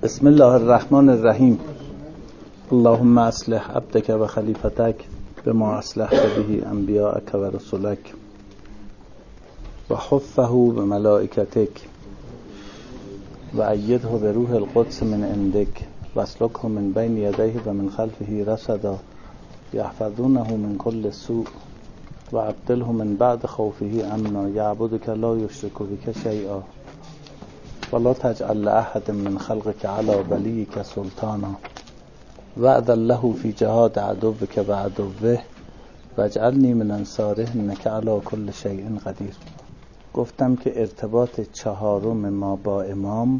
بسم الله الرحمن الرحیم. اللهم اصلح عبدك و خلیفتك بما اصلحت به انبیاءک و رسولک و حفه بملائکتک و ایده بروح القدس من عندک و اسلکه من بین یدیه و من خلفه رصدا یحفظونه من كل سوء و ابدله من بعد خوفه امنا یعبدک لا یشرک بک شیئا ولا تجعل لأحد من خلقك على وليك سلطانا وأذن له في جهاد عدوك وعدوه واجعلني من انصاره انك على كل شيء قدیر. گفتم که ارتباط چهارم ما با امام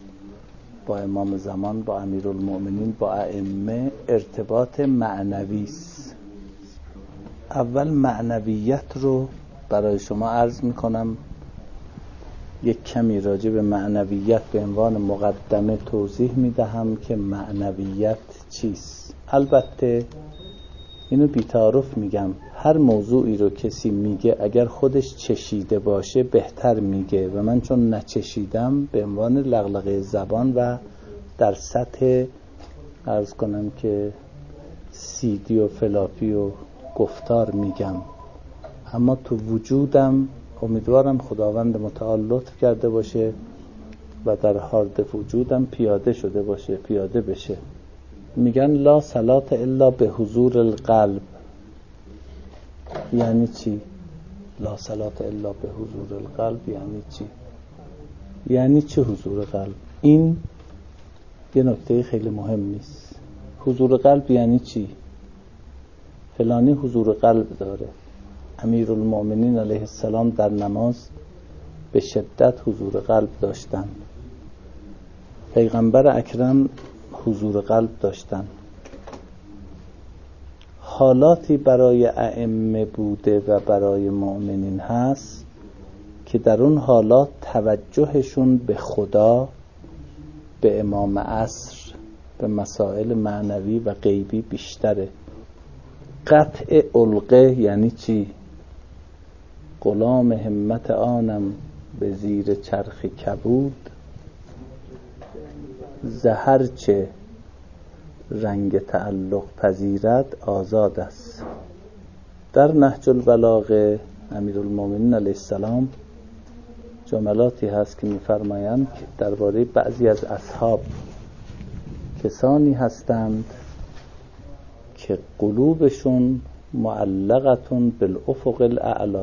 زمان، با امیرالمؤمنین، با ائمه ارتباط معنوی است. اول معنویت رو برای شما عرض میکنم، یک کمی راجع به معنویت به عنوان مقدمه توضیح میدهم که معنویت چیست. البته اینو بی‌تعارف میگم، هر موضوعی رو کسی میگه اگر خودش چشیده باشه بهتر میگه و من چون نچشیدم به عنوان لغلقه زبان و در سطح عرض کنم که سیدی و فلاپی و گفتار میگم، اما تو وجودم امیدوارم خداوند متعال لطف کرده باشه و در هارد وجودم پیاده بشه. میگن لا صلات الا به حضور القلب. یعنی چی؟ لا صلات الا به حضور القلب یعنی چی؟ یعنی چه حضور قلب؟ این یه نکته خیلی مهم نیست. حضور قلب یعنی چی؟ فلانی حضور قلب داره. امیرالمؤمنین علیه السلام در نماز به شدت حضور قلب داشتن. پیغمبر اکرم حضور قلب داشتن. حالاتی برای ائمه بوده و برای مؤمنین هست که در اون حالات توجهشون به خدا، به امام عصر، به مسائل معنوی و غیبی بیشتره. قطع علقه یعنی چی؟ غلام همت آنم به زیر چرخ کبود، زهر چه رنگ تعلق پذیرد آزاد است. در نهج البلاغه امیرالمؤمنین علیه السلام جملاتی هست که می‌فرمایند که درباره بعضی از اصحاب کسانی هستند که قلوبشون معلقتون بالافق الاعلی،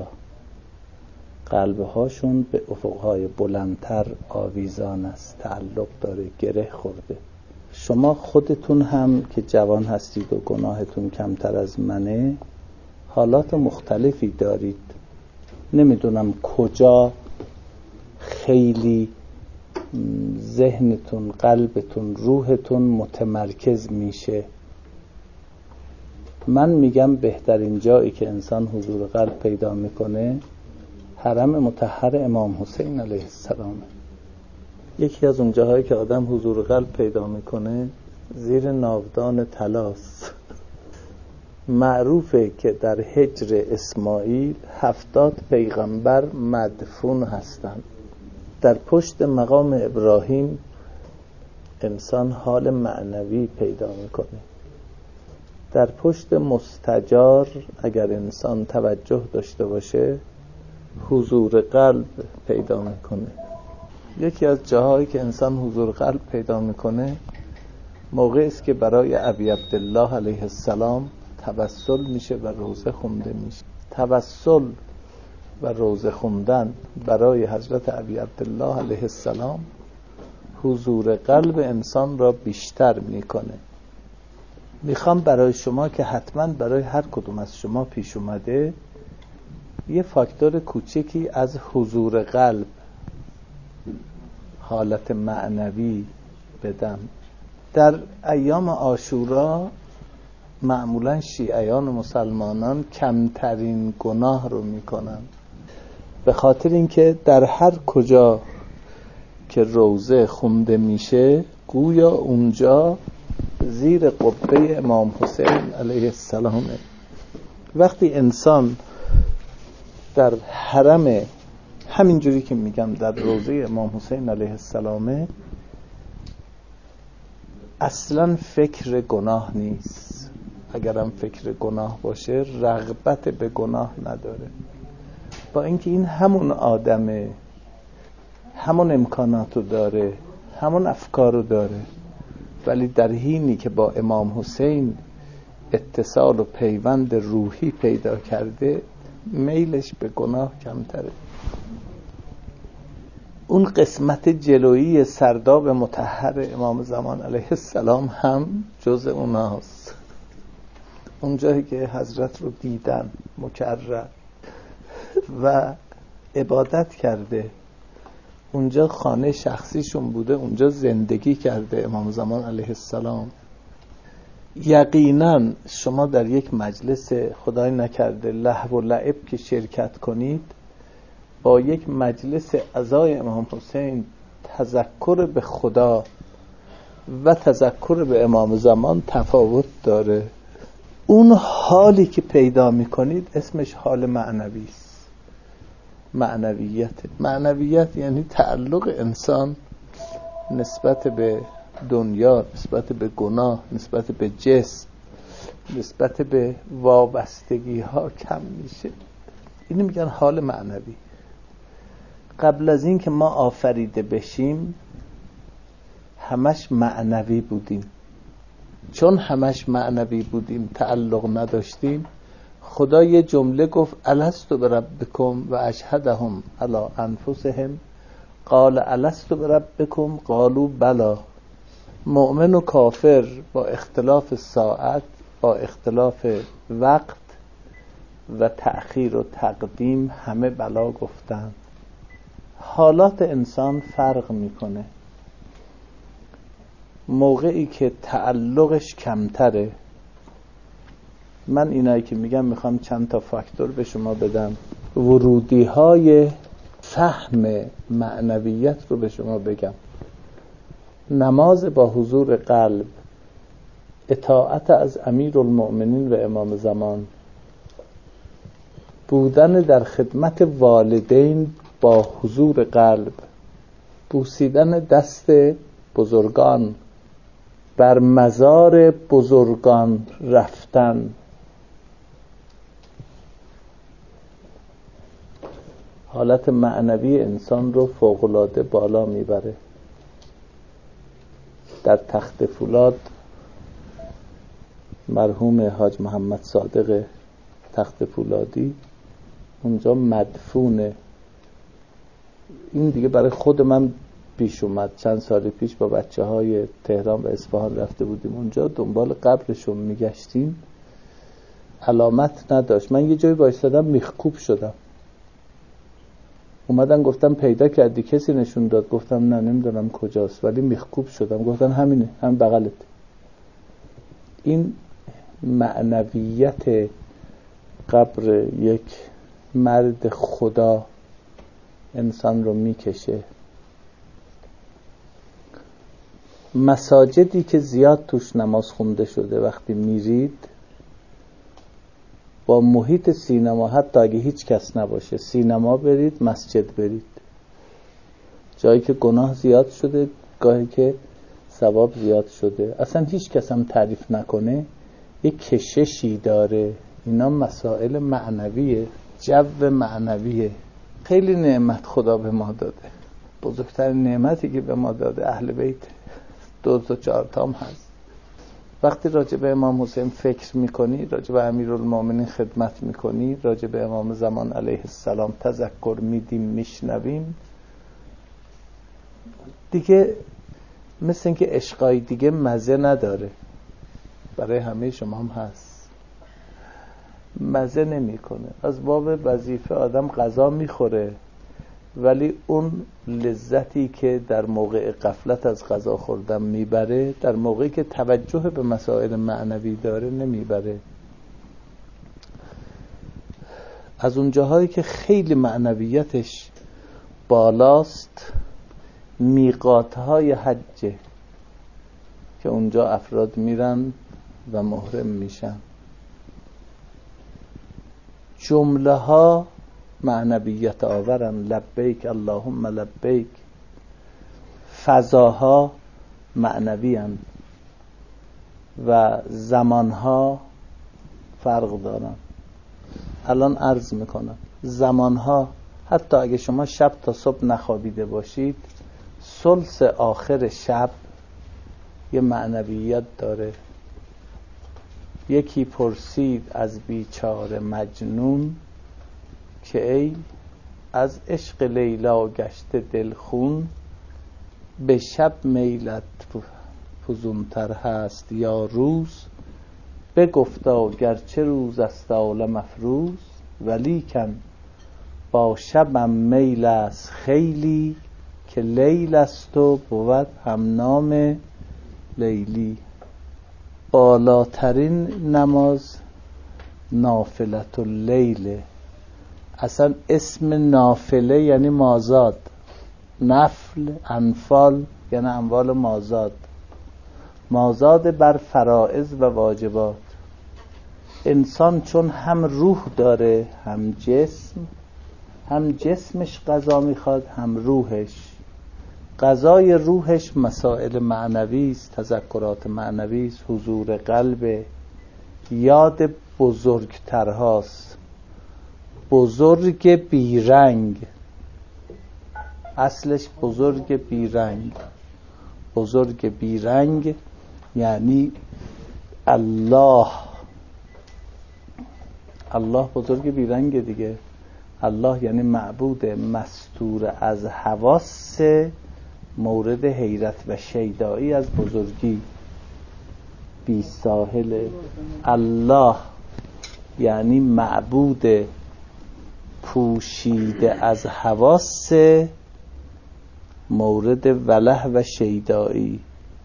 قلبهاشون به افقهای بلندتر آویزان است، تعلق داره، گره خورده. شما خودتون هم که جوان هستید و گناهتون کمتر از منه حالات مختلفی دارید. نمیدونم کجا خیلی ذهنتون، قلبتون، روحتون متمرکز میشه. من میگم بهترین جایی که انسان حضور قلب پیدا میکنه حرم مطهر امام حسین علیه السلام. یکی از اون جاهایی که آدم حضور قلب پیدا میکنه زیر ناودان طلاست. معروفه که در حجر اسماعیل 70 پیغمبر مدفون هستند. در پشت مقام ابراهیم انسان حال معنوی پیدا میکنه. در پشت مستجار اگر انسان توجه داشته باشه حضور قلب پیدا میکنه. یکی از جاهایی که انسان حضور قلب پیدا میکنه موقعی است که برای ابی عبدالله علیه السلام توسل میشه و روزه خونده میشه. توسل و روزه خوندن برای حضرت ابی عبدالله علیه السلام حضور قلب انسان را بیشتر میکنه. میخوام برای شما که حتما برای هر کدوم از شما پیش اومده یه فاکتور کوچکی از حضور قلب، حالت معنوی بدم. در ایام عاشورا معمولا شیعیان و مسلمانان کمترین گناه رو میکنن، به خاطر اینکه در هر کجا که روزه خونده میشه گویا اونجا زیر قبه امام حسین علیه السلامه. وقتی انسان در حرم همینجوری که میگم در روضه امام حسین علیه السلامه اصلا فکر گناه نیست. اگرم فکر گناه باشه رغبت به گناه نداره، با اینکه این همون آدمه، همون امکاناتو داره، همون افکارو داره، ولی در حینی که با امام حسین اتصال و پیوند روحی پیدا کرده میلش به گناه کمتره. اون قسمت جلویی سرداب مطهر امام زمان علیه السلام هم جز اوناست. اون جایی که حضرت رو دیدن مکرر و عبادت کرده، اونجا خانه شخصیشون بوده، اونجا زندگی کرده امام زمان علیه السلام. یقینا شما در یک مجلس خدای نکرده لهو و لعب که شرکت کنید، با یک مجلس عزای امام حسین تذکر به خدا و تذکر به امام زمان تفاوت داره. اون حالی که پیدا میکنید اسمش حال معنوی است. معنویت یعنی تعلق انسان نسبت به دنیا، نسبت به گناه، نسبت به جسم، نسبت به وابستگی ها کم میشه. اینو میگن حال معنوی. قبل از این که ما آفریده بشیم همش معنوی بودیم. چون همش معنوی بودیم، تعلق نداشتیم، خدا یه جمله گفت الست بربکم و اشهدهم علی انفسهم قال الست بربکم قالوا بلی. مؤمن و کافر با اختلاف ساعت، با اختلاف وقت و تأخیر و تقدیم همه بلا گفتن. حالات انسان فرق میکنه. موقعی که تعلقش کمتره، من اینایی که میگم میخوام چند تا فاکتور به شما بدم، ورودی های فهم معنویت رو به شما بگم. نماز با حضور قلب، اطاعت از امیرالمؤمنین و امام زمان، بودن در خدمت والدین با حضور قلب، بوسیدن دست بزرگان، بر مزار بزرگان رفتن، حالت معنوی انسان رو فوق‌العاده بالا میبره. در تخت فولاد مرحوم حاج محمد صادق تخت فولادی اونجا مدفونه. این دیگه برای خود من پیش اومد. چند سال پیش با بچه های تهران و اصفهان رفته بودیم اونجا، دنبال قبرشون میگشتیم، علامت نداشت. من یه جایی وایسادم میخکوب شدم. اومدن گفتم پیدا کردی؟ کسی نشون داد؟ گفتم نه نمیدونم کجاست، ولی میخکوب شدم. گفتن همینه، هم بغلت. این معنویت قبر یک مرد خدا انسان رو میکشه. مساجدی که زیاد توش نماز خونده شده، وقتی میرید با محیط سینما، حتی اگه هیچ کس نباشه، سینما برید، مسجد برید، جایی که گناه زیاد شده، گاهی که ثواب زیاد شده، اصلا هیچ کس هم تعریف نکنه، یک کششی داره. اینا مسائل معنویه، جو معنویه. خیلی نعمت خدا به ما داده. بزرگترین نعمتی که به ما داده اهل بیت، 2 تا 4 تام هست. وقتی راجع به امام حسین فکر میکنی، راجع به امیرالمومنین خدمت میکنی، راجع به امام زمان علیه السلام تذکر میدیم، میشنویم، دیگه مثل اینکه عشقای دیگه مزه نداره. برای همه شما هم هست، مزه نمیکنه. از باب وظیفه آدم غذا میخوره، ولی اون لذتی که در موقع غفلت از غذا خوردن میبره، در موقعی که توجه به مسائل معنوی داره نمیبره. از اون جاهایی که خیلی معنویتش بالاست، میقاتهای حجه که اونجا افراد میرن و محرم میشن. جمله ها معنویت آورن، لبیک اللهم لبیک. فضاها معنوی هن. و زمانها فرق دارن. الان عرض میکنم زمانها، حتی اگه شما شب تا صبح نخوابیده باشید، ثلث آخر شب یه معنویت داره. یکی پرسید از بیچاره مجنون که ای از عشق لیلا گشته دلخون، به شب میلت فزونتر هست یا روز، بگفتا گرچه روز است عالم افروز، ولیکن با شبم میل است خیلی، که لیل است و بود هم نام لیلی. بالاترین نماز نافلة اللیل. اصلا اسم نافله یعنی مازاد، نفل انفال یعنی اموال مازاد، مازاد بر فرائض و واجبات. انسان چون هم روح داره هم جسم، هم جسمش غذا میخواد هم روحش. غذای روحش مسائل معنوی است، تذکرات معنوی است، حضور قلب، یاد بزرگترهاست. بزرگ بیرنگ، اصلش بزرگ بیرنگ. بزرگ بیرنگ یعنی الله. الله بزرگ بیرنگ دیگه. الله یعنی معبود مستور از حواس، مورد حیرت و شیدایی از بزرگی، بی ساحل. الله یعنی معبود پوشیده از حواس، مورد وله و شیدایی.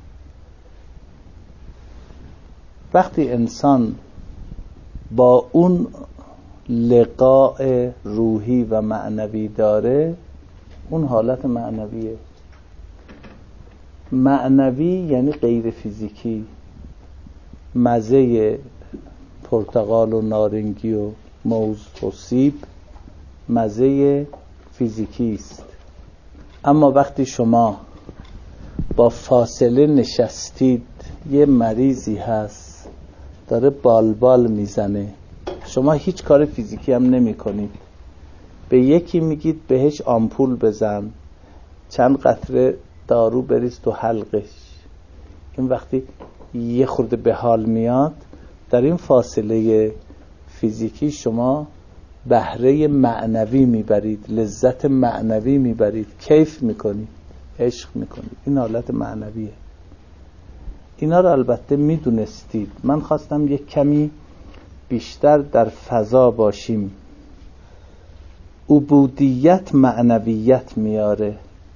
وقتی انسان با اون لقاء روحی و معنوی داره، اون حالت معنویه. معنوی یعنی غیر فیزیکی. مزه پرتقال و نارنگی و موز و سیب مزه فیزیکی است، اما وقتی شما با فاصله نشستید، یه مریضی هست داره بالبال میزنه، شما هیچ کار فیزیکی هم نمی کنید، به یکی میگید بهش آمپول بزن، چند قطره دارو بریز تو حلقش. این وقتی یه خورده به حال میاد، در این فاصله فیزیکی شما بهره معنوی میبرید، لذت معنوی میبرید، کیف میکنید، عشق میکنید. این حالت معنویه. اینا رو البته میدونستید. من خواستم یک کمی بیشتر در فضا باشیم. عبودیت معنویت میاره،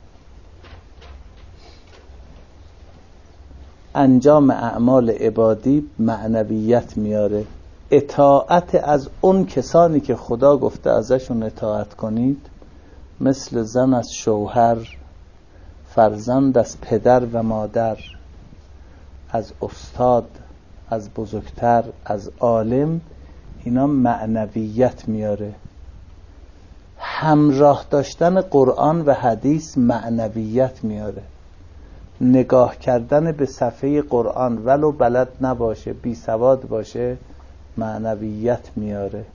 انجام اعمال عبادی معنویت میاره. اطاعت از اون کسانی که خدا گفته ازشون اطاعت کنید، مثل زن از شوهر، فرزند از پدر و مادر، از استاد، از بزرگتر، از عالم، اینا معنویت میاره. همراه داشتن قرآن و حدیث معنویت میاره. نگاه کردن به صفحه قرآن ولو بلد نباشه، بی سواد باشه، معنویت میاره.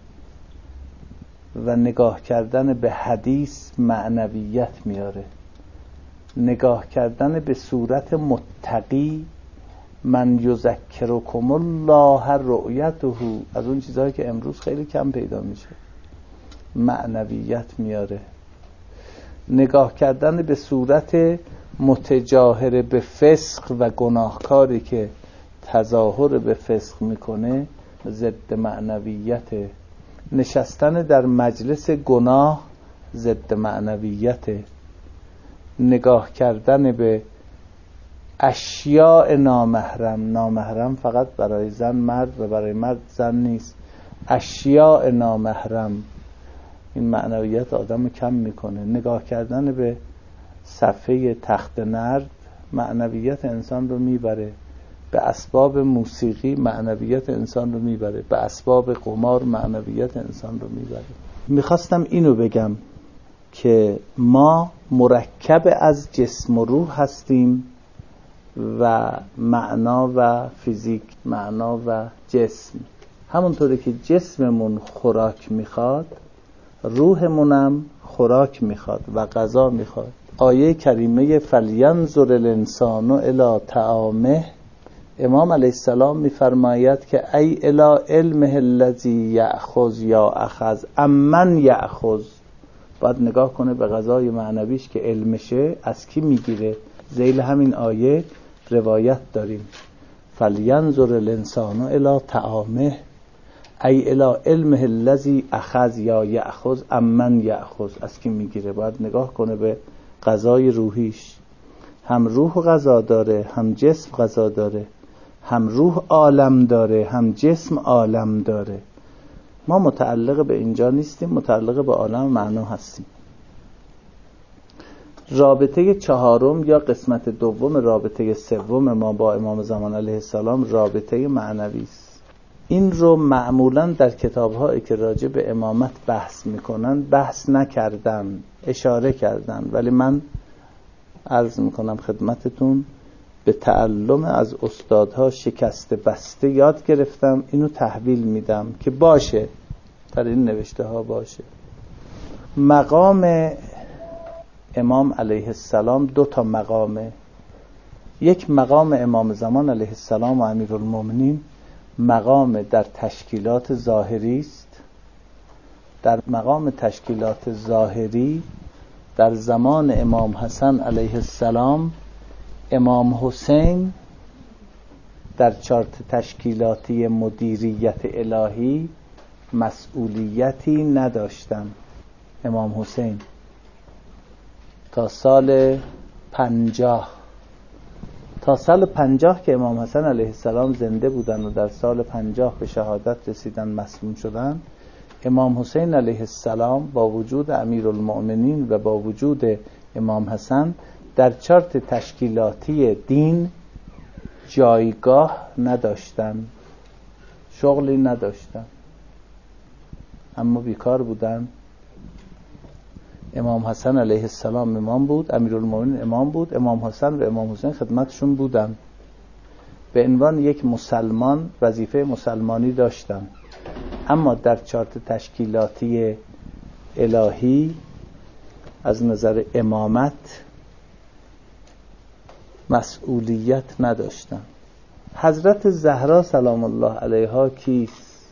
و نگاه کردن به حدیث معنویت میاره. نگاه کردن به صورت متقی، من یذکرکم الله رؤیته، از اون چیزهایی که امروز خیلی کم پیدا میشه، معنویت میاره. نگاه کردن به صورت متجاهر به فسق و گناهکاری که تظاهر به فسق میکنه، ضد معنویت. نشستن در مجلس گناه ضد معنویت. نگاه کردن به اشیاء نامحرم، نامحرم فقط برای زن مرد و برای مرد زن نیست، اشیاء نامحرم، این معنویت آدم کم میکنه. نگاه کردن به صفحه تخت نرد معنویت انسان رو میبره. به اسباب موسیقی معنویت انسان رو میبره. به اسباب قمار معنویت انسان رو میبره. میخواستم اینو بگم که ما مرکب از جسم و روح هستیم و معنا و فیزیک، معنا و جسم. همونطوری که جسممون خوراک میخواد، روحمونم خوراک میخواد و غذا میخواد. آیه کریمه فلینظر الانسان الی طعامه، امام علیه السلام میفرماید که ای الی علمه الذی یأخذ یا اخذ امن یأخذ، باید نگاه کنه به غذای معنویش که علمشه از کی میگیره. ذیل همین آیه روایت داریم فلینظر الانسان الی طعامه ای الی علمه الذی اخذ یا یأخذ امن یأخذ، از کی میگیره. باید نگاه کنه به غذای روحیش. هم روح غذا داره، هم جسم غذا داره، هم روح عالم داره، هم جسم عالم داره. ما متعلق به اینجا نیستیم، متعلق به عالم معنا هستیم. رابطه چهارم یا قسمت دوم رابطه سوم ما با امام زمان علیه السلام رابطه معنوی است. این رو معمولا در کتاب‌هایی که راجع به امامت بحث میکنن بحث نکردن، اشاره کردن، ولی من عرض میکنم خدمتتون به تعلم از استادها شکسته بسته یاد گرفتم، اینو تحویل میدم که باشه در این نوشته ها باشه. مقام امام علیه السلام دو تا مقامه. یک مقام امام زمان علیه السلام و امیرالمومنین مقام در تشکیلات ظاهری است. در مقام تشکیلات ظاهری در زمان امام حسن علیه السلام امام حسین در چارت تشکیلاتی مدیریت الهی مسئولیتی نداشتن. امام حسین تا سال 50 که امام حسن علیه السلام زنده بودن و در سال 50 به شهادت رسیدن، مسلوم شدن، امام حسین علیه السلام با وجود امیرالمؤمنین و با وجود امام حسن در چارت تشکیلاتی دین جایگاه نداشتن، شغلی نداشتن، اما بیکار بودن. امام حسن علیه السلام امام بود، امیرالمومنین امام بود، امام حسن و امام حسین خدمتشون بودن. به عنوان یک مسلمان وظیفه مسلمانی داشتن، اما در چارت تشکیلاتی الهی از نظر امامت مسئولیت نداشتن. حضرت زهرا سلام الله علیها کیست؟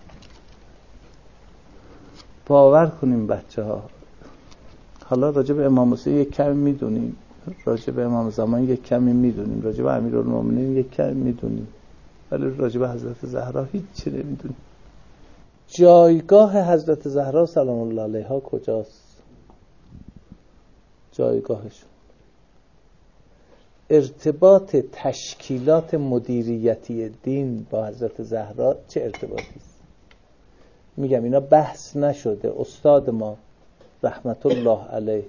باور کنیم بچه ها، حالا راجع به امام حسین یک کمی میدونیم، راجع به امام زمان یک کمی میدونیم، راجع به امیرالمومنین یک کمی میدونیم، ولی راجع به حضرت زهرا هیچی نمیدونیم. جایگاه حضرت زهرا سلام الله علیها کجاست؟ جایگاهشون، ارتباط تشکیلات مدیریتی دین با حضرت زهرا چه ارتباطی است؟ میگم اینا بحث نشده. استاد ما رحمت الله علیه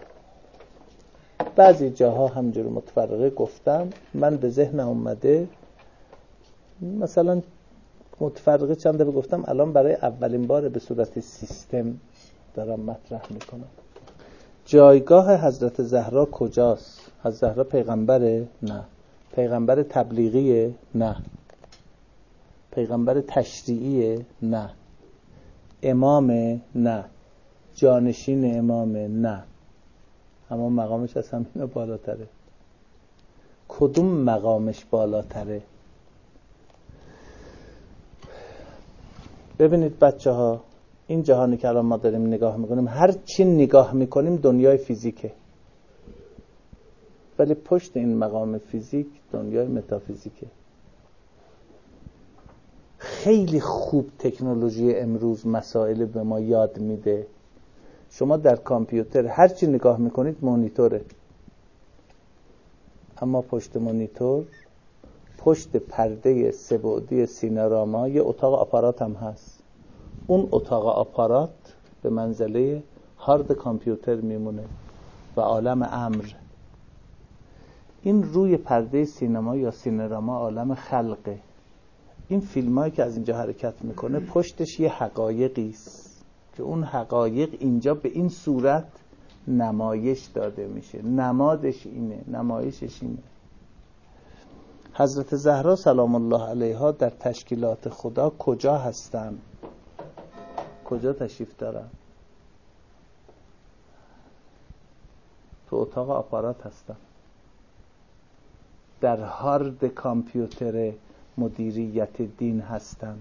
بعضی جاها همجور متفرقه گفتم، من به ذهنم اومده مثلا متفرقه چند دفعه گفتم، الان برای اولین بار به صورت سیستم دارم مطرح میکنم. جایگاه حضرت زهرا کجاست؟ حضرت زهرا پیغمبره؟ نه. پیغمبر تبلیغیه؟ نه. پیغمبر تشریعیه؟ نه. امامه؟ نه. جانشین امامه؟ نه. اما مقامش از همینا بالاتره. کدوم مقامش بالاتره؟ ببینید بچه ها، این جهانی که الان ما داریم نگاه میکنیم، هر چی نگاه میکنیم دنیای فیزیکه، ولی پشت این مقام فیزیک دنیای متافیزیکه. خیلی خوب تکنولوژی امروز مسائل به ما یاد میده. شما در کامپیوتر هر چی نگاه میکنید مانیتوره، اما پشت مانیتور، پشت پرده سه‌بعدی سیناراما یه اتاق آپارات هم هست. اون اتاق آپارات به منزله هارد کامپیوتر میمونه و عالم امر. این روی پرده سینما یا سیناراما عالم خلقه. این فیلمایی که از اینجا حرکت میکنه پشتش یه حقایقی است که اون حقایق اینجا به این صورت نمایش داده میشه. نمادش اینه، نمایشش اینه. حضرت زهرا سلام الله علیها در تشکیلات خدا کجا هستن؟ کجا تشریف دارن؟ تو اتاق آپارات هستن، در هارد کامپیوتر مدیریت دین هستن.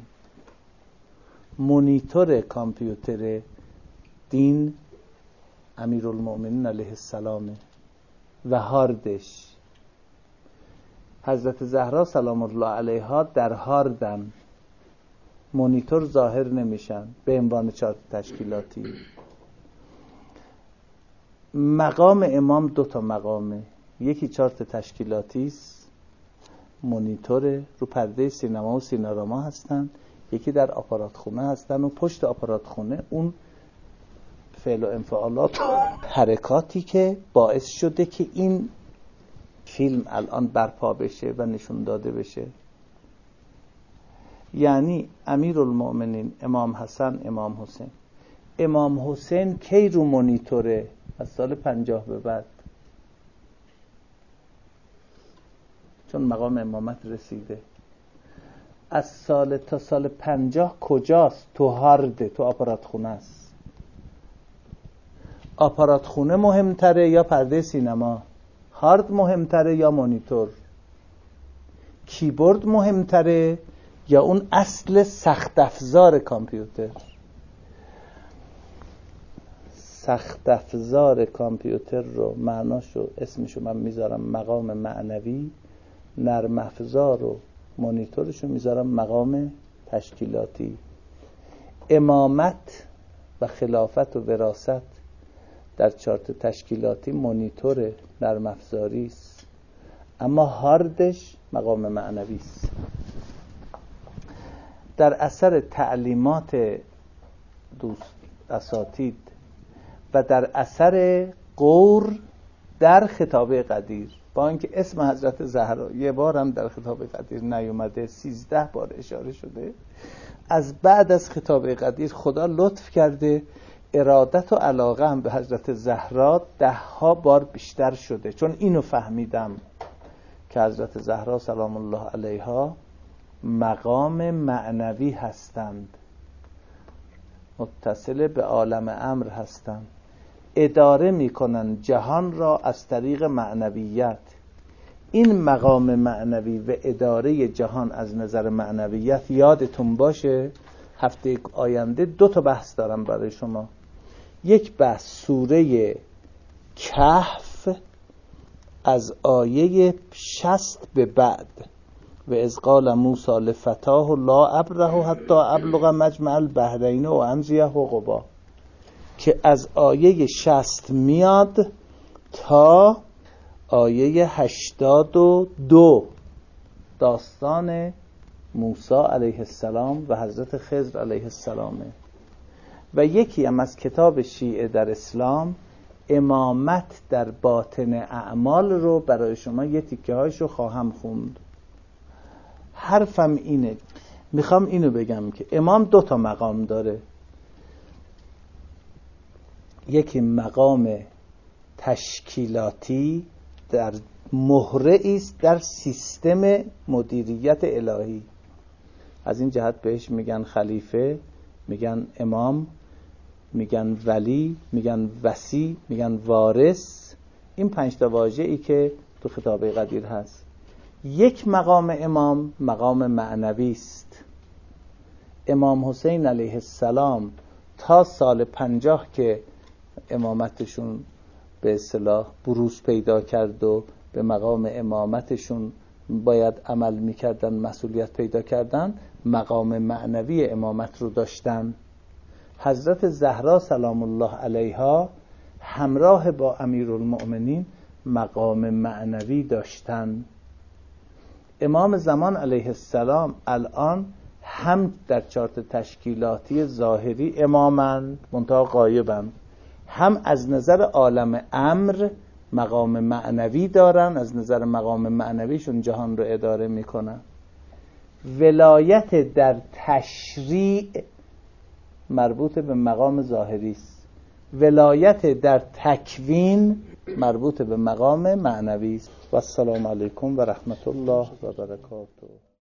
مونیتور کامپیوتر دین امیرالمؤمنین علیه السلام و هاردش. حضرت زهرا سلام الله علیها در هاردن، مونیتور ظاهر نمیشن به عنوان چارت تشکیلاتی. مقام امام دو تا مقامه، یکی چارت تشکیلاتی است، مونیتور رو پرده سینما و سیناراما هستن، یکی در آپارات خونه هستن و پشت آپارات خونه اون فعل و انفعالات و حرکاتی که باعث شده که این فیلم الان برپا بشه و نشون داده بشه. یعنی امیرالمؤمنین امام حسن، امام حسین. امام حسین کی رو مونیتوره؟ از سال 50 به بعد، چون مقام امامت رسیده. از سال تا سال 50 کجاست؟ تو هارده، تو آپارات خونه است. آپارات خونه مهمتره یا پرده سینما؟ هارد مهمتره یا مونیتور؟ کیبورد مهمتره یا اون اصل سخت افزار کامپیوتر؟ سخت افزار کامپیوتر رو معناشو اسمشو من میذارم مقام معنوی، نرم افزار و مونیتورشو میذارم مقام تشکیلاتی. امامت و خلافت و وراثت در چارت تشکیلاتی مونیتور نرم افزاری است، اما هاردش مقام معنوی است. در اثر تعلیمات دوست اساتید و در اثر غور در خطابه قدیر، با اینکه اسم حضرت زهرا یه بار هم در خطابه قدیر نیومده، 13 بار اشاره شده، از بعد از خطابه قدیر خدا لطف کرده ارادت و علاقه هم به حضرت زهرا 10 بار بیشتر شده. چون اینو فهمیدم که حضرت زهرا سلام الله علیها مقام معنوی هستند، متصل به عالم امر هستند، اداره میکنن جهان را از طریق معنویت. این مقام معنوی و اداره جهان از نظر معنویت، یادتون باشه هفته آینده 2 تا بحث دارم برای شما. یک بحث سوره کهف از آیه 60 به بعد، و اذ قال موسی لفتاه لا ابرح حتی ابلغ مجمع البحرین و امضی حقبا، که از آیه 60 میاد تا آیه 82 داستان موسی علیه السلام و حضرت خضر علیه السلامه. و یکی هم از کتاب شیعه در اسلام، امامت در باطن اعمال رو برای شما یه تیکه هایشو خواهم خوند. حرفم اینه، میخوام اینو بگم که امام 2 تا مقام داره. یکی مقام تشکیلاتی در مهره است در سیستم مدیریت الهی، از این جهت بهش میگن خلیفه، میگن امام، میگن ولی، میگن وصی، میگن وارث. این 5 تا واژه‌ای که تو خطابه قدیر هست. یک مقام امام مقام معنوی است. امام حسین علیه السلام تا سال 50 که امامتشون به اصطلاح بروز پیدا کرد و به مقام امامتشون باید عمل میکردن، مسئولیت پیدا کردن، مقام معنوی امامت رو داشتن. حضرت زهرا سلام الله علیها همراه با امیرالمؤمنین مقام معنوی داشتن. امام زمان علیه السلام الان هم در چارت تشکیلاتی ظاهری امامند منتها غایبند، هم از نظر عالم امر مقام معنوی دارن، از نظر مقام معنویشون جهان رو اداره میکنن. ولایت در تشریع مربوط به مقام ظاهری است، ولایت در تکوین مربوط به مقام معنوی است. و السلام علیکم و رحمت الله و برکاته.